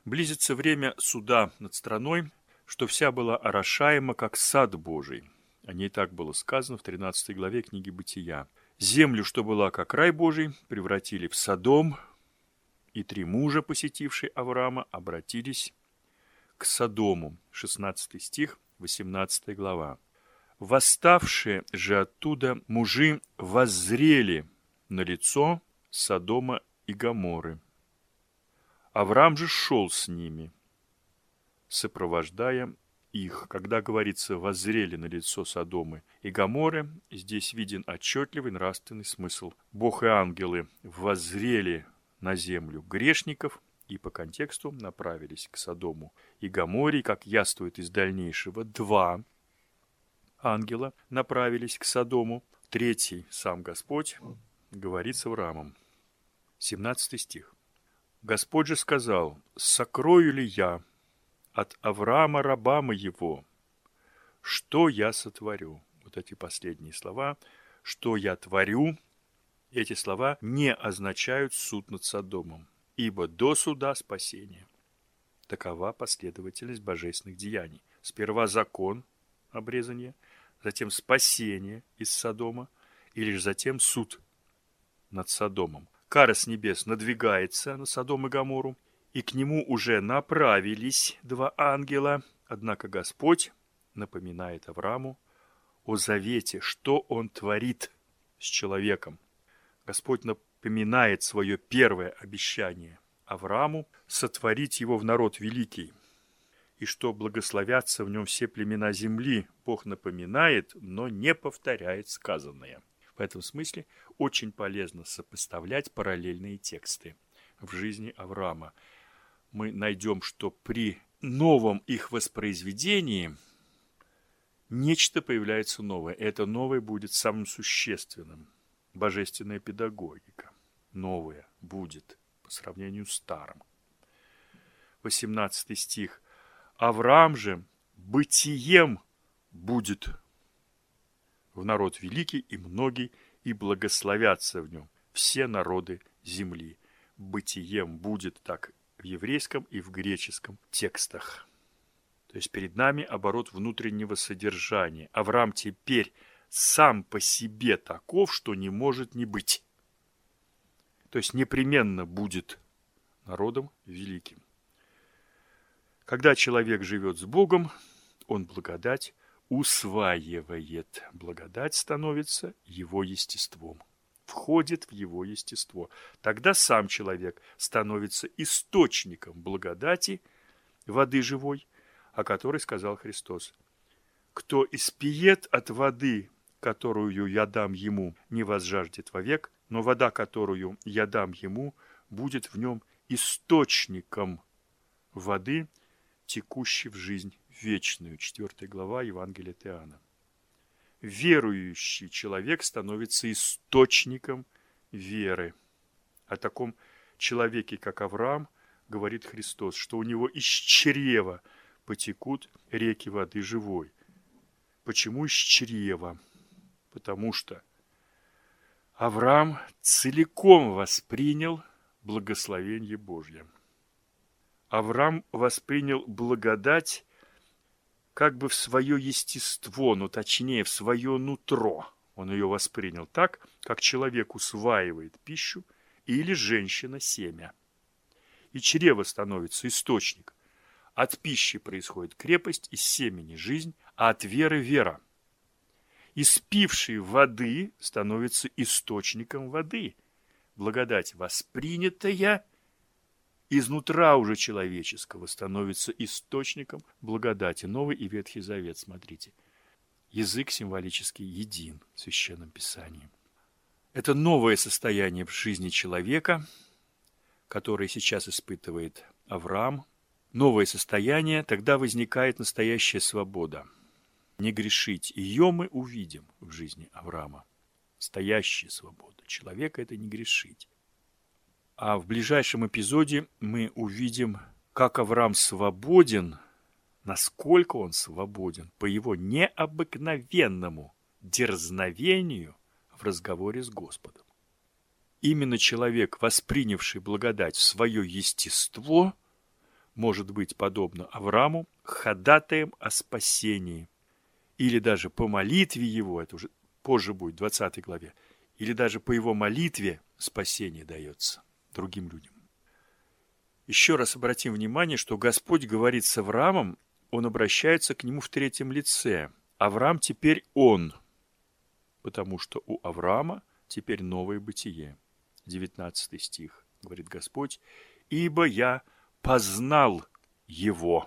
Близится время суда над страной, что вся была орошаема, как сад Божий. О ней так было сказано в 13 главе книги Бытия. Землю, что была как рай Божий, превратили в Содом, и 3 мужа, посетившие Авраама, обратились к Содому. 16 стих, 18 глава. Восставшие же оттуда мужи воззрели на лицо Содома и Гоморры. Авраам же шел с ними, сопровождая их. Когда говорится «воззрели на лицо Содомы и Гоморры», здесь виден отчетливый нравственный смысл. Бог и ангелы воззрели на землю грешников и по контексту направились к Содому и Гоморре. Как яствует из дальнейшего, 2 ангела направились к Содому, 3 сам Господь говорит с Авраамом. 17 стих. Господь же сказал: «Сокрою ли я от Авраама раба моего, что я сотворю?» Вот эти последние слова, «что я творю», эти слова не означают суд над Содомом, ибо до суда спасение. Такова последовательность божественных деяний. Сперва закон, обрезание, затем спасение из Содома, и лишь затем суд над Содомом. Кара с небес надвигается на Содом и Гоморру, и к нему уже направились 2 ангела. Однако Господь напоминает Аврааму о завете, что он творит с человеком. Господь напоминает свое первое обещание Аврааму сотворить его в народ великий, и что благословятся в нем все племена земли. Бог напоминает, но не повторяет сказанное. В этом смысле очень полезно сопоставлять параллельные тексты в жизни Авраама. Мы найдем, что при новом их воспроизведении нечто появляется новое. Это новое будет самым существенным. Божественная педагогика. Новое будет по сравнению с старым. 18 стих. Авраам же бытием будет в народ великий и многий, и благословятся в нем все народы земли. Бытием будет так в еврейском и в греческом текстах. То есть перед нами оборот внутреннего содержания. Авраам теперь сам по себе таков, что не может не быть. То есть непременно будет народом великим. Когда человек живет с Богом, он благодать усваивает. Благодать становится его естеством, входит в его естество. Тогда сам человек становится источником благодати, воды живой, о которой сказал Христос. «Кто испиет от воды, которую я дам ему, не возжаждет вовек, но вода, которую я дам ему, будет в нем источником воды, текущей в жизнь вечную». 4 глава Евангелия от Иоанна. Верующий человек становится источником веры. О таком человеке, как Авраам, говорит Христос, что у него из чрева потекут реки воды живой. Почему из чрева? Потому что Авраам целиком воспринял благословение Божье. Авраам воспринял благодать как бы в свое естество, но точнее в свое нутро. Он ее воспринял так, как человек усваивает пищу или женщина семя. И чрево становится источник. От пищи происходит крепость, из семени жизнь, а от веры вера. Испивший воды становится источником воды. Благодать воспринятая изнутра уже человеческого становится источником благодати. Новый и Ветхий Завет, смотрите. Язык символически един в Священном Писании. Это новое состояние в жизни человека, которое сейчас испытывает Авраам. Новое состояние, тогда возникает настоящая свобода. Не грешить. Ее мы увидим в жизни Авраама. Настоящая свобода человека – это не грешить. А в ближайшем эпизоде мы увидим, как Авраам свободен, насколько он свободен по его необыкновенному дерзновению в разговоре с Господом. Именно человек, воспринявший благодать в свое естество, может быть подобно Аврааму ходатаем о спасении. Или даже по молитве его, это уже позже будет, в 20 главе, или даже по его молитве спасение дается другим людям. Еще раз обратим внимание, что Господь говорит с Авраамом, он обращается к нему в третьем лице. Авраам теперь он, потому что у Авраама теперь новое бытие. 19 стих, говорит Господь, «Ибо я познал его».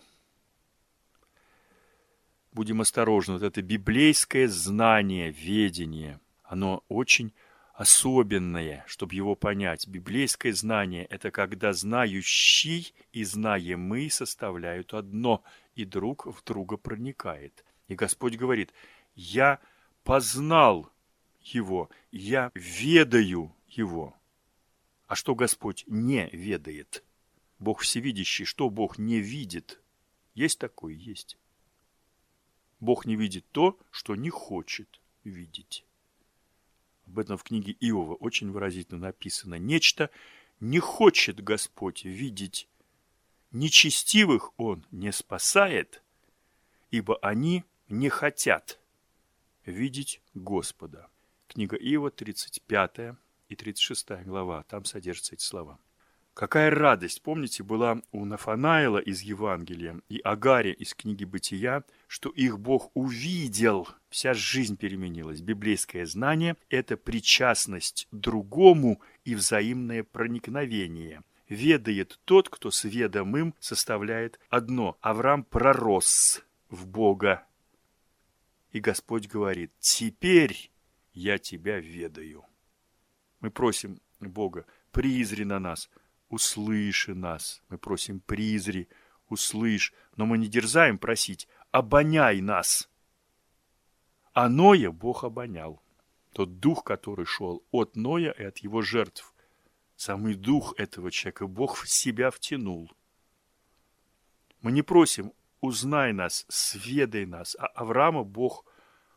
Будем осторожны, вот это библейское знание, ведение, оно очень особенное, чтобы его понять. Библейское знание – это когда знающий и знаемый составляют одно, и друг в друга проникает. И Господь говорит, я познал его, я ведаю его. А что Господь не ведает? Бог всевидящий, что Бог не видит? Есть такое? Есть. Бог не видит то, что не хочет видеть. Об этом в книге Иова очень выразительно написано. Нечто не хочет Господь видеть. Нечестивых Он не спасает, ибо они не хотят видеть Господа. Книга Иова, 35 и 36 глава. Там содержатся эти слова. Какая радость, помните, была у Нафанаила из Евангелия и Агаре из книги Бытия, что их Бог увидел, вся жизнь переменилась. Библейское знание – это причастность другому и взаимное проникновение. Ведает тот, кто с ведомым составляет одно. Авраам пророс в Бога. И Господь говорит, теперь я тебя ведаю. Мы просим Бога, призри на нас, услыши нас. Мы просим, призри, услышь. Но мы не дерзаем просить, обоняй нас. А Ноя Бог обонял. Тот дух, который шел от Ноя и от его жертв. Самый дух этого человека Бог в себя втянул. Мы не просим, узнай нас, сведай нас. А Авраама Бог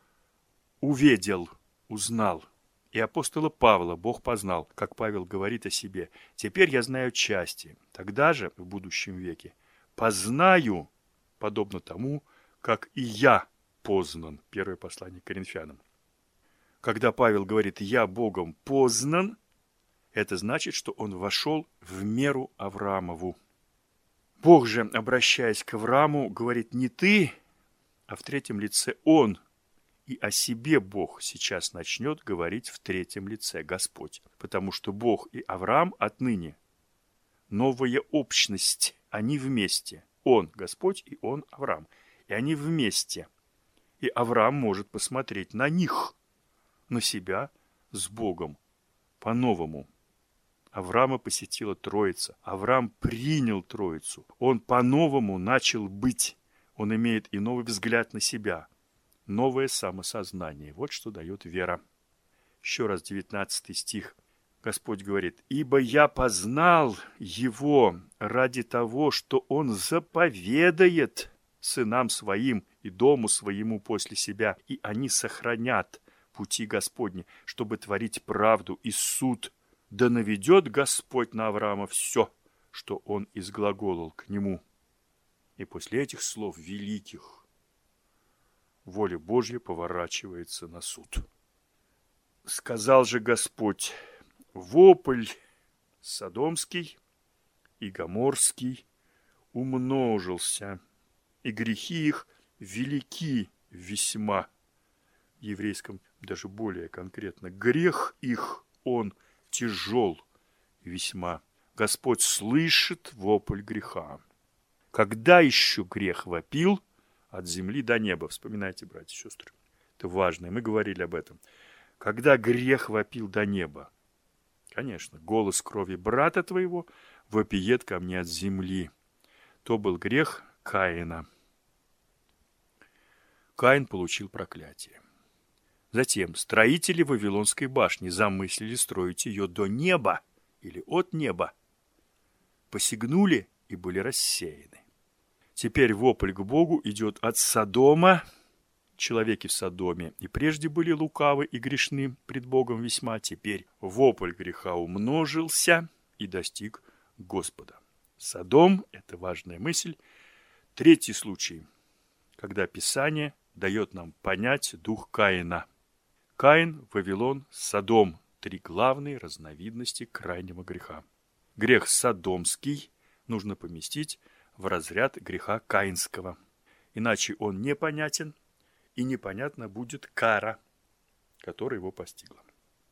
увидел, узнал. И апостола Павла Бог познал, как Павел говорит о себе. Теперь я знаю части. Тогда же, в будущем веке, познаю, подобно тому, как и я познан. Первое послание к Коринфянам. Когда Павел говорит «я Богом познан», это значит, что он вошел в меру Авраамову. Бог же, обращаясь к Аврааму, говорит не ты, а в третьем лице он. И о себе Бог сейчас начнет говорить в третьем лице, Господь. Потому что Бог и Авраам отныне новая общность. Они вместе. Он Господь и он Авраам. И они вместе. И Авраам может посмотреть на них, на себя с Богом по-новому. Авраама посетила Троица. Авраам принял Троицу. Он по-новому начал быть. Он имеет и новый взгляд на себя. Новое самосознание. Вот что дает вера. Еще раз 19 стих. Господь говорит, «Ибо я познал его ради того, что он заповедает сынам своим и дому своему после себя, и они сохранят пути Господни, чтобы творить правду и суд. Да наведет Господь на Авраама все, что он изглаголал к нему». И после этих слов великих воля Божья поворачивается на суд. Сказал же Господь, вопль содомский и гоморский умножился, и грехи их велики весьма. В еврейском даже более конкретно. Грех их, он тяжел весьма. Господь слышит вопль греха. Когда еще грех вопил от земли до неба? Вспоминайте, братья и сестры. Это важно, и мы говорили об этом. Когда грех вопил до неба? Конечно, голос крови брата твоего вопиет ко мне от земли. То был грех Каина. Каин получил проклятие. Затем строители Вавилонской башни замыслили строить ее до неба или от неба. Посягнули и были рассеяны. Теперь вопль к Богу идет от Содома. Человеки в Содоме и прежде были лукавы и грешны пред Богом весьма. Теперь вопль греха умножился и достиг Господа. Содом – это важная мысль. Третий случай, когда Писание дает нам понять дух Каина. Каин, Вавилон, Содом – три главные разновидности крайнего греха. Грех содомский нужно поместить в разряд греха каинского. Иначе он непонятен, и непонятна будет кара, которая его постигла.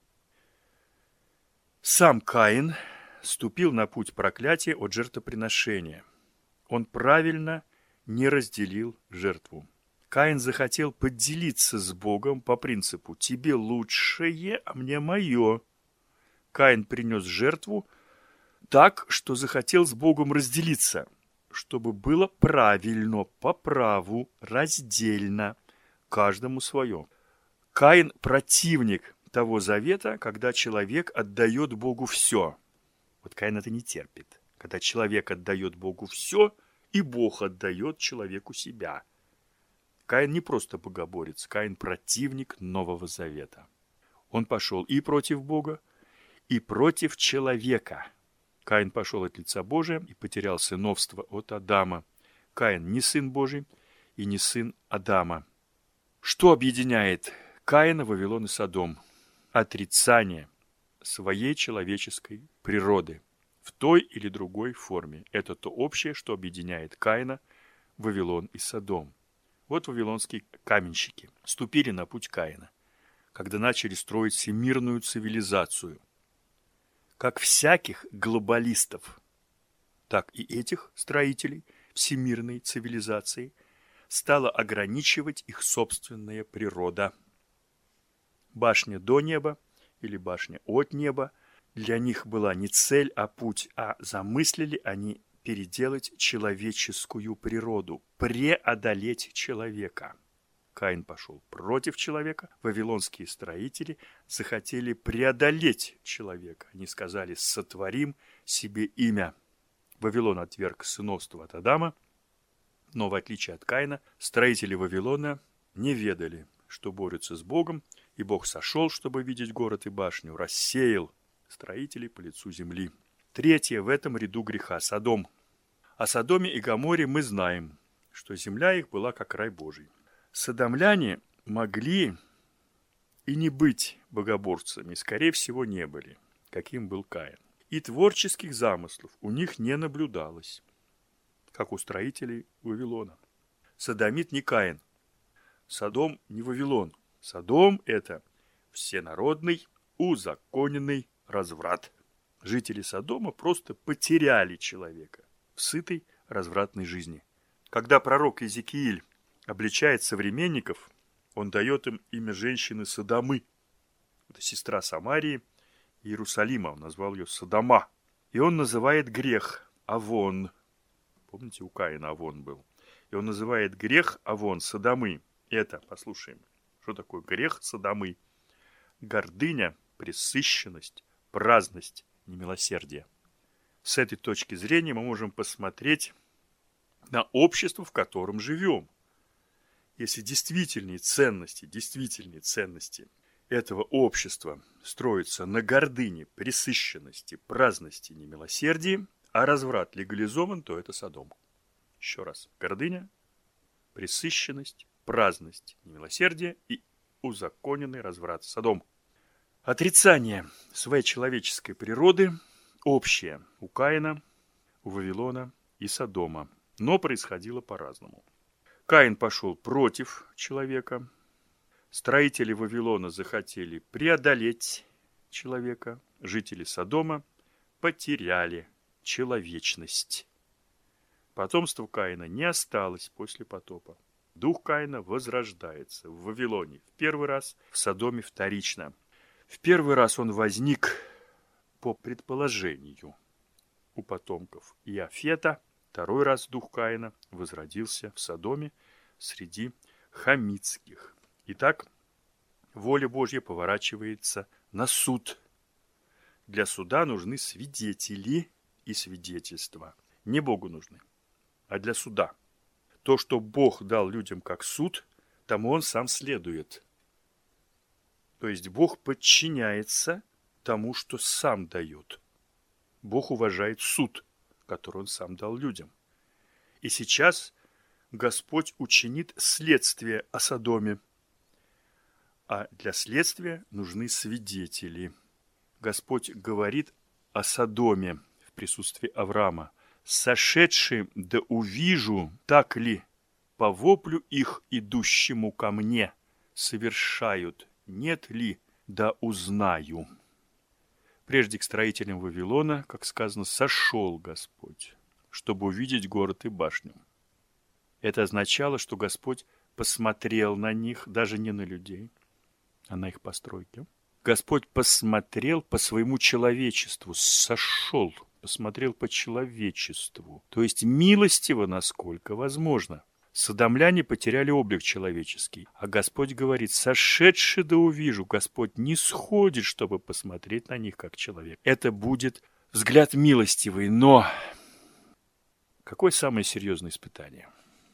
Сам Каин ступил на путь проклятия от жертвоприношения. Он правильно не разделил жертву. Каин захотел поделиться с Богом по принципу «тебе лучшее, а мне мое». Каин принес жертву так, что захотел с Богом разделиться, чтобы было правильно, по праву, раздельно, каждому свое. Каин – противник того завета, когда человек отдает Богу все. Вот Каин это не терпит. Когда человек отдает Богу все, и Бог отдает человеку себя. Каин не просто богоборец, Каин – противник Нового Завета. Он пошел и против Бога, и против человека. Каин пошел от лица Божия и потерял сыновство от Адама. Каин не сын Божий и не сын Адама. Что объединяет Каина, Вавилон и Содом? Отрицание своей человеческой природы в той или другой форме. Это то общее, что объединяет Каина, Вавилон и Содом. Вот вавилонские каменщики ступили на путь Каина, когда начали строить всемирную цивилизацию. Как всяких глобалистов, так и этих строителей всемирной цивилизации стала ограничивать их собственная природа. Башня до неба или башня от неба для них была не цель, а путь, а замыслили они переделать человеческую природу, преодолеть человека. Каин пошел против человека, вавилонские строители захотели преодолеть человека. Они сказали: сотворим себе имя. Вавилон отверг сыновство от Адама, но в отличие от Каина, строители Вавилона не ведали, что борются с Богом, и Бог сошел, чтобы видеть город и башню, рассеял строителей по лицу земли. Третье в этом ряду греха – Содом. О Содоме и Гоморе мы знаем, что земля их была как рай Божий. Содомляне могли и не быть богоборцами, скорее всего, не были, каким был Каин. И творческих замыслов у них не наблюдалось, как у строителей Вавилона. Содомит не Каин, Содом не Вавилон. Содом – это всенародный, узаконенный разврат. Жители Содома просто потеряли человека в сытой развратной жизни. Когда пророк Иезекииль обличает современников, он дает им имя женщины Содомы. Это сестра Самарии и Иерусалима. Он назвал ее Содома. И он называет грех Авон. Помните, у Каина Авон был. И он называет грех Авон Содомы. Это, послушаем, что такое грех Содомы? Гордыня, пресыщенность, праздность, немилосердие. С этой точки зрения мы можем посмотреть на общество, в котором живем. Если действительные ценности этого общества строятся на гордыне, пресыщенности, праздности, немилосердии, а разврат легализован, то это Содом. Еще раз. Гордыня, пресыщенность, праздность, немилосердие и узаконенный разврат. Содом. Отрицание своей человеческой природы общее у Каина, у Вавилона и Содома, но происходило по-разному. Каин пошел против человека. Строители Вавилона захотели преодолеть человека. Жители Содома потеряли человечность. Потомство Каина не осталось после потопа. Дух Каина возрождается в Вавилоне в первый раз, в Содоме вторично. В первый раз он возник по предположению у потомков Иафета. Второй раз дух Каина возродился в Содоме среди хамитских. Итак, воля Божья поворачивается на суд. Для суда нужны свидетели и свидетельства. Не Богу нужны, а для суда. То, что Бог дал людям как суд, тому он сам следует. То есть Бог подчиняется тому, что сам дает. Бог уважает суд. который Он сам дал людям. И сейчас Господь учинит следствие о Содоме. А для следствия нужны свидетели. Господь говорит о Содоме в присутствии Авраама. «Сошедший да увижу, так ли по воплю их, идущему ко мне, совершают, нет ли, да узнаю». Прежде к строителям Вавилона, как сказано, сошел Господь, чтобы увидеть город и башню. Это означало, что Господь посмотрел на них, даже не на людей, а на их постройки. Господь посмотрел по своему человечеству, сошел, посмотрел по человечеству, то есть милостиво, насколько возможно. Содомляне потеряли облик человеческий, а Господь говорит: «Сошедший да увижу». Господь не сходит, чтобы посмотреть на них как человек. Это будет взгляд милостивый, но какое самое серьезное испытание?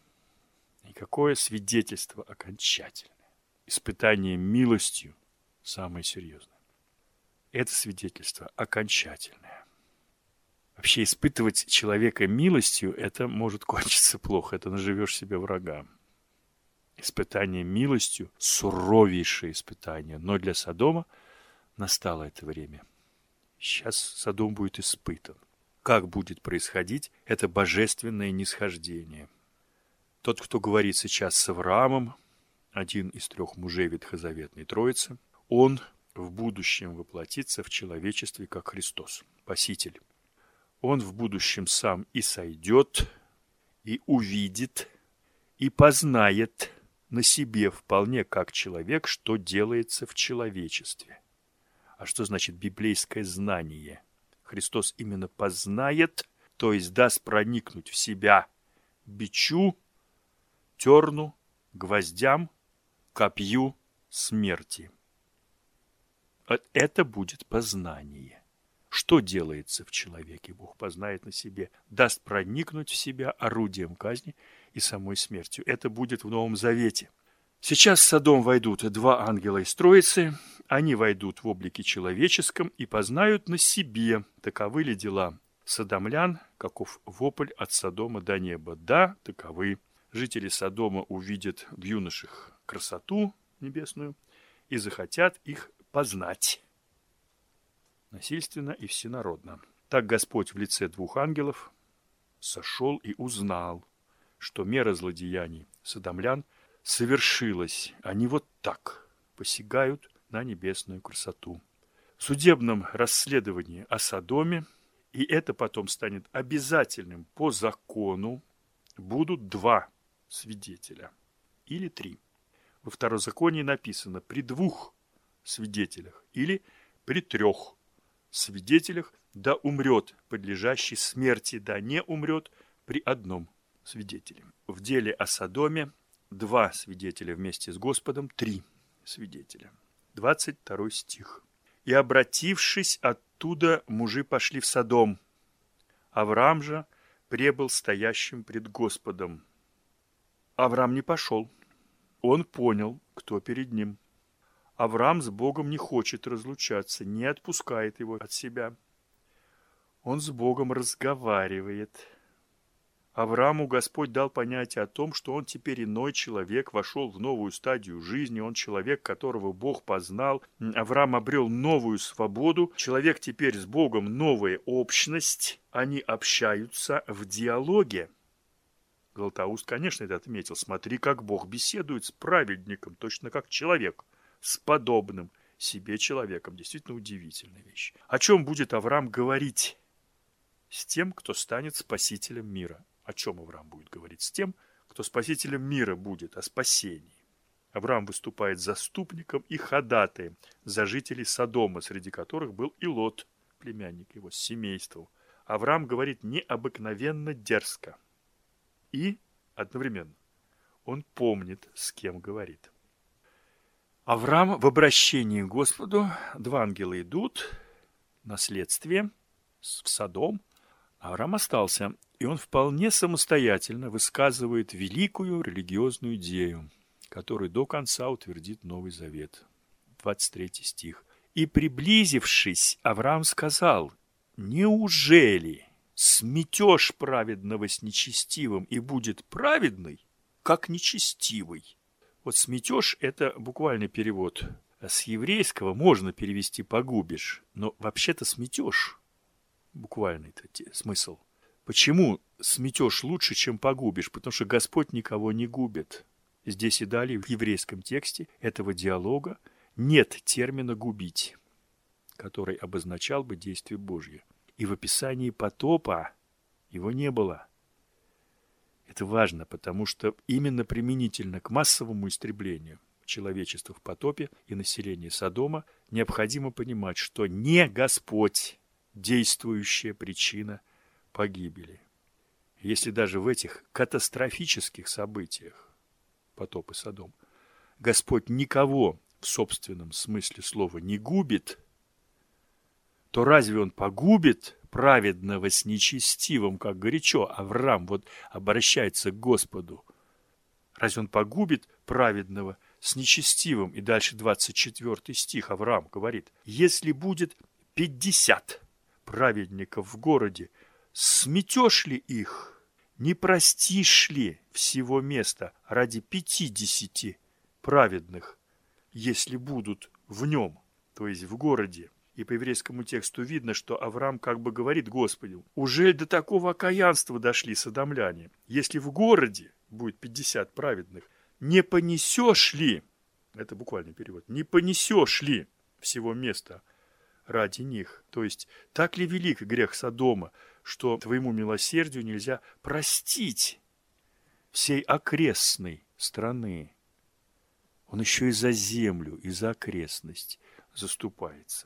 И какое свидетельство окончательное? Испытание милостью самое серьезное. Это свидетельство окончательное. Вообще испытывать человека милостью, это может кончиться плохо, это наживешь себе врага. Испытание милостью – суровейшее испытание, но для Содома настало это время. Сейчас Содом будет испытан. Как будет происходить это божественное нисхождение? Тот, кто говорит сейчас с Авраамом, один из 3 мужей ветхозаветной Троицы, он в будущем воплотится в человечестве как Христос, Спаситель. Он в будущем сам и сойдет, и увидит, и познает на себе вполне как человек, что делается в человечестве. А что значит библейское знание? Христос именно познает, то есть даст проникнуть в себя бичу, терну, гвоздям, копью смерти. Это будет познание. Что делается в человеке, Бог познает на себе, даст проникнуть в себя орудием казни и самой смертью. Это будет в Новом Завете. Сейчас в Содом войдут 2 ангела из Троицы, они войдут в облике человеческом и познают на себе, таковы ли дела содомлян, каков вопль от Содома до неба. Да, таковы. Жители Содома увидят в юношах красоту небесную и захотят их познать. Насильственно и всенародно. Так Господь в лице 2 ангелов сошел и узнал, что мера злодеяний содомлян совершилась. Они вот так посягают на небесную красоту. В судебном расследовании о Содоме, и это потом станет обязательным по закону, будут 2 свидетеля или 3. Во Второзаконии написано: при 2 свидетелях или при 3 свидетелях да умрет подлежащий смерти, да не умрет при 1 свидетеле. В деле о Содоме 2 свидетеля вместе с Господом, 3 свидетеля. 22 стих. «И, обратившись оттуда, мужи пошли в Содом. Авраам же пребыл стоящим пред Господом». Авраам не пошел. Он понял, кто перед ним. Авраам с Богом не хочет разлучаться, не отпускает его от себя. Он с Богом разговаривает. Аврааму Господь дал понятие о том, что он теперь иной человек, вошел в новую стадию жизни, он человек, которого Бог познал. Авраам обрел новую свободу, человек теперь с Богом новая общность, они общаются в диалоге. Златоуст, конечно, это отметил. Смотри, как Бог беседует с праведником, точно как человек, с подобным себе человеком. Действительно удивительная вещь. О чем будет Авраам говорить? С тем, кто станет спасителем мира. О чем Авраам будет говорить? С тем, кто спасителем мира будет, о спасении. Авраам выступает заступником и ходатаем за жителей Содома, среди которых был и Лот, племянник его, с семейством. Авраам говорит необыкновенно дерзко. И одновременно он помнит, с кем говорит. Авраам в обращении к Господу, 2 ангела идут на следствие в Содом. Авраам остался, и он вполне самостоятельно высказывает великую религиозную идею, которую до конца утвердит Новый Завет. 23 стих. «И приблизившись, Авраам сказал: неужели сметешь праведного с нечестивым, и будет праведный, как нечестивый. Вот сметешь – это буквальный перевод. С еврейского можно перевести погубишь, но вообще-то сметешь. Буквальный смысл. Почему сметешь лучше, чем погубишь? Потому что Господь никого не губит. Здесь и далее в еврейском тексте этого диалога нет термина «губить», который обозначал бы действие Божье. И в описании потопа его не было. Это важно, потому что именно применительно к массовому истреблению человечества в потопе и населения Содома необходимо понимать, что не Господь действующая причина погибели. Если даже в этих катастрофических событиях потоп и Содом Господь никого в собственном смысле слова не губит, то разве Он погубит праведного с нечестивым, как горячо Авраам вот обращается к Господу? Разве Он погубит праведного с нечестивым? И дальше 24 стих Авраам говорит: если будет 50 праведников в городе, сметешь ли их? Не простишь ли всего места ради 50 праведных, если будут в нем, то есть в городе? И по еврейскому тексту видно, что Авраам как бы говорит Господу: ужель до такого окаянства дошли содомляне? Если в городе будет 50 праведных, не понесешь ли, это буквальный перевод, не понесешь ли всего места ради них? То есть, так ли велик грех Содома, что твоему милосердию нельзя простить всей окрестной страны? Он еще и за землю, и за окрестность заступается.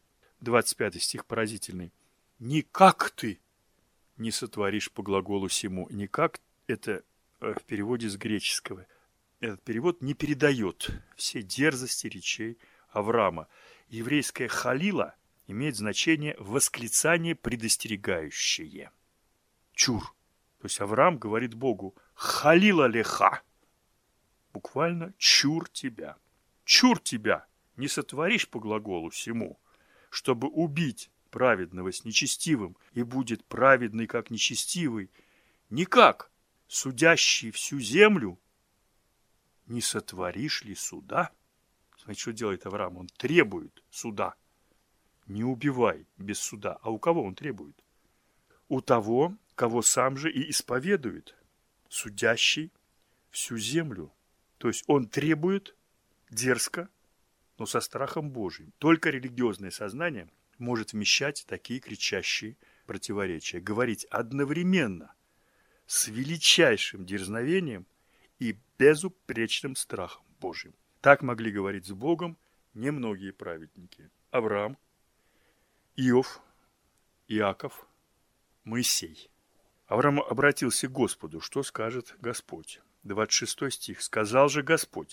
25 стих поразительный. «Никак ты не сотворишь по глаголу сему». «Никак» – это в переводе с греческого. Этот перевод не передает все дерзости речей Авраама. Еврейское «халила» имеет значение «восклицание предостерегающее». «Чур». То есть Авраам говорит Богу: «Халила леха». Буквально «чур тебя». «Чур тебя не сотворишь по глаголу сему, чтобы убить праведного с нечестивым, и будет праведный, как нечестивый. Никак, судящий всю землю, не сотворишь ли суда?» Смотрите, что делает Авраам. Он требует суда. Не убивай без суда. А у кого он требует? У того, кого сам же и исповедует, судящий всю землю. То есть он требует дерзко, но со страхом Божиим. Только религиозное сознание может вмещать такие кричащие противоречия. Говорить одновременно с величайшим дерзновением и безупречным страхом Божиим. Так могли говорить с Богом немногие праведники. Авраам, Иов, Иаков, Моисей. Авраам обратился к Господу: что скажет Господь? 26 стих. «Сказал же Господь: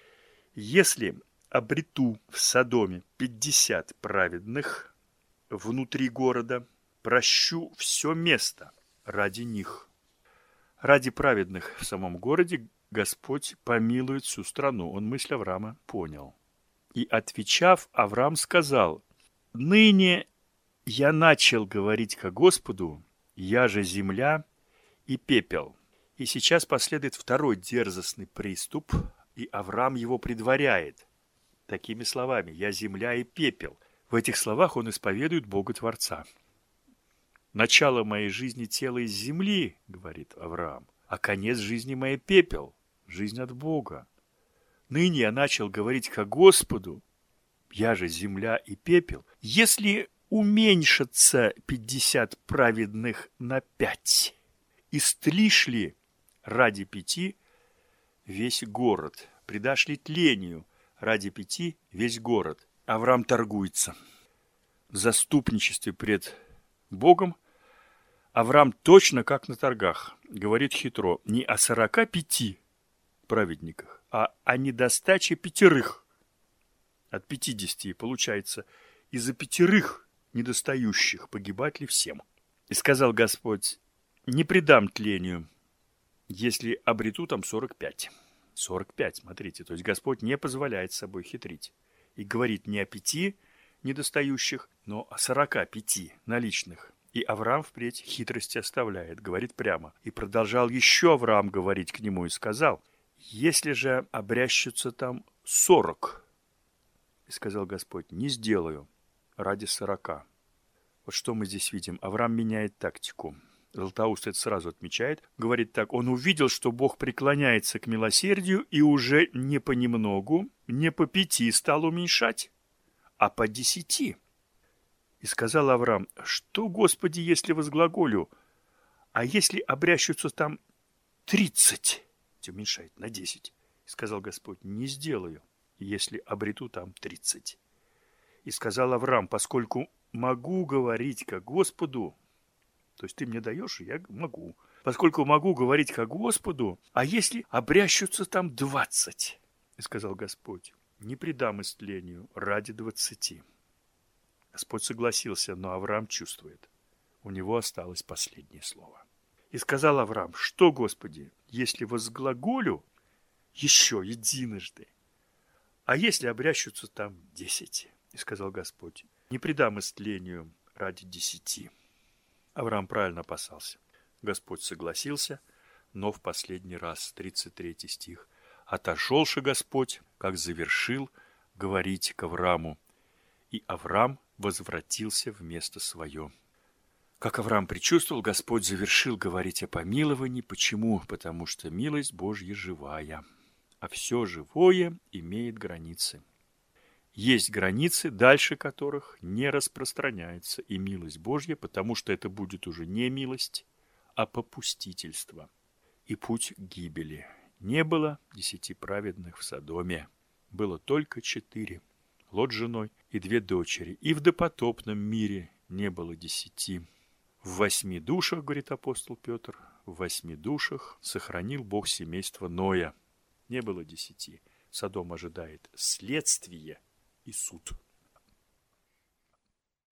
если обрету в Содоме 50 праведных внутри города, прощу все место ради них». Ради праведных в самом городе Господь помилует всю страну. Он мысль Авраама понял. И, отвечав, Авраам сказал: «Ныне я начал говорить ко Господу, я же земля и пепел». И сейчас последует второй дерзостный приступ, и Авраам его предваряет такими словами: «Я земля и пепел». В этих словах он исповедует Бога Творца. «Начало моей жизни тело из земли, — говорит Авраам, — а конец жизни моей пепел, жизнь от Бога. Ныне я начал говорить ко Господу, я же земля и пепел. Если уменьшатся 50 праведных на 5, истлишь ли ради 5 весь город? Предашь ли тлению ради 5 весь город?» Авраам торгуется. В заступничестве пред Богом Авраам точно как на торгах говорит хитро не о 45 праведниках, а о недостаче 5 от 50. И получается, из-за 5 недостающих погибать ли всем? И сказал Господь: не предам тлению, если обрету там 45. 45, смотрите, то есть Господь не позволяет с собой хитрить. И говорит не о 5 недостающих, но о 45 наличных. И Авраам впредь хитрости оставляет, говорит прямо. И продолжал еще Авраам говорить к нему и сказал: если же обрящутся там 40, и сказал Господь: не сделаю ради 40. Вот что мы здесь видим. Авраам меняет тактику. Златоуст это сразу отмечает. Говорит так: он увидел, что Бог преклоняется к милосердию, и уже не понемногу, не по 5 стал уменьшать, а по 10. И сказал Авраам: что, Господи, если возглаголю, а если обрящутся там 30? Уменьшает на 10. И сказал Господь: не сделаю, если обрету там 30. И сказал Авраам: поскольку могу говорить ко Господу, то есть ты мне даешь, и я могу, поскольку могу говорить ко Господу, а если обрящутся там 20? И сказал Господь: не предам истлению ради 20. Господь согласился, но Авраам чувствует, у него осталось последнее слово. И сказал Авраам: что, Господи, если возглаголю еще единожды, а если обрящутся там 10? И сказал Господь: не предам истлению ради 10. Авраам правильно опасался. Господь согласился, но в последний раз, 33 стих. Отошелши Господь, как завершил говорить к Аврааму, и Авраам возвратился в место свое. Как Авраам предчувствовал, Господь завершил говорить о помиловании. Почему? Потому что милость Божья живая, а все живое имеет границы. Есть границы, дальше которых не распространяется и милость Божья, потому что это будет уже не милость, а попустительство и путь к гибели. Не было 10 праведных в Содоме, было только 4, Лот с женой и 2 дочери, и в допотопном мире не было 10. В 8 душах, говорит апостол Петр, в 8 душах сохранил Бог семейство Ноя. Не было 10. Содом ожидает следствие и суд.